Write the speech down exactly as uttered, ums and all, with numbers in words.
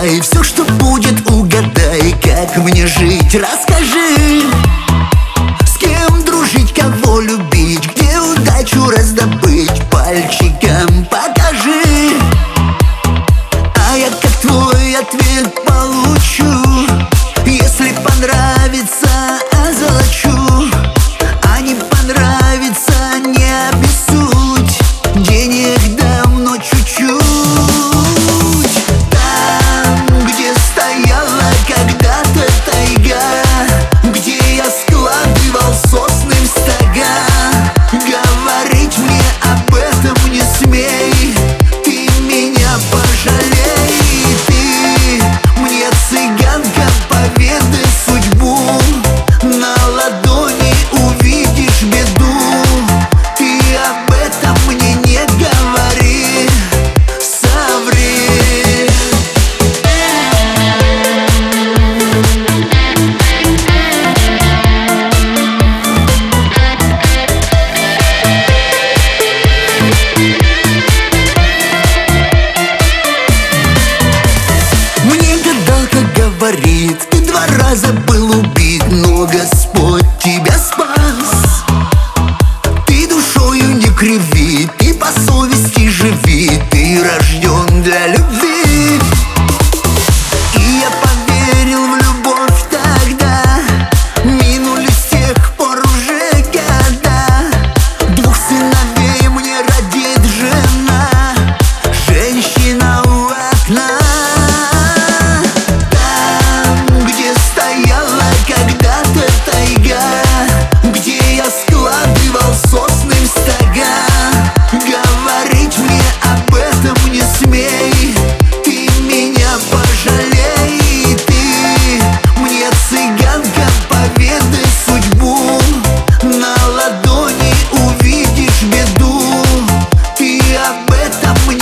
Давай все, что будет, угадай, как мне жить, расскажи. С кем дружить, кого любить, где удачу раздобыть, пальчиком покажи. А я как твой ответ получу, если понравится, озолочу. А не понравится, не обессудь, денег дам, но чуть-чуть. Там, где стояла когда-то тайга, где я складывал сосны в стога, говорить мне об этом не смей, ты меня пожалей. Ты мне, цыганка, поведай судьбу, на ладони увидишь беду. Ты об этом мне не говори, соври. Мне гадалка говорит, ты два раза был убит, но Господь тебя спас. Ты душою не криви, ты по совести живи, ты рожден для любви. И я поверил в любовь тогда, минули с тех пор уже года. Двух сыновей мне родит жена, женщина у окна. Там, где стояла когда-то тайга, где я складывал сосны в стога, говорить мне об этом не смей, ты меня пожалей. Ты мне, цыганка, поведай судьбу, на ладони увидишь беду. Ты об этом мне